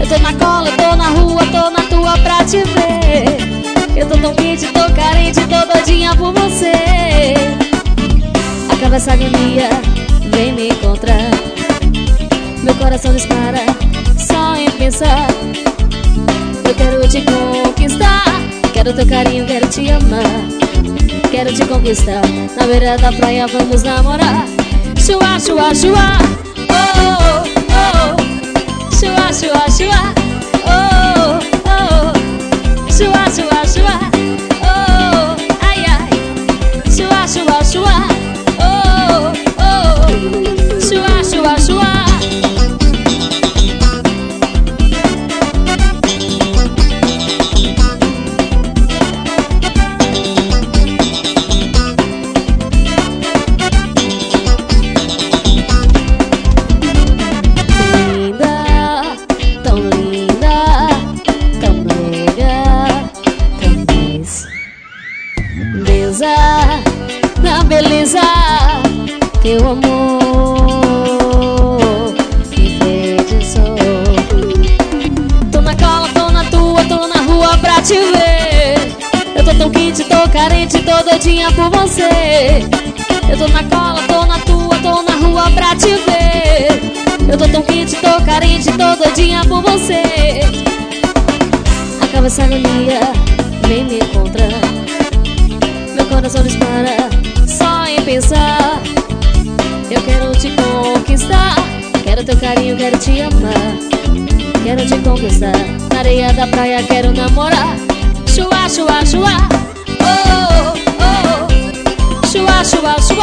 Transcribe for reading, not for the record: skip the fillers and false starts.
Eu tô na cola, eu tô na rua, tô na tua pra te ver. Eu tô tão quente, tô carente, tô doidinha por você. Acaba essa agonia, vem me encontrar. Meu coração dispara só em pensar. Eu quero te conquistar, quero teu carinho, quero te amar. Quero te conquistar, na beira da praia vamos namorar. Chua, chua, chua, oh, oh, oh. Chua, chua, chua, oh, oh. Chua, chua, chua, oh, ai, ai. Chua, chua, chua, oh, oh. Chua, chua, chua. Na beleza, teu amor me enfeitiçou. Tô na cola, tô na tua, tô na rua pra te ver. Eu tô tão quente, tô carente, tô doidinha por você. Eu tô na cola, tô na tua, tô na rua pra te ver. Eu tô tão quente, tô carente, tô doidinha por você. Acaba essa agonia, vem me encontrar. Meu coração dispara só em pensar. Eu quero te conquistar, quero teu carinho, quero te amar. Quero te conquistar, na areia da praia quero namorar. Chua, chua, chua, oh, oh. Chua, chua, chua.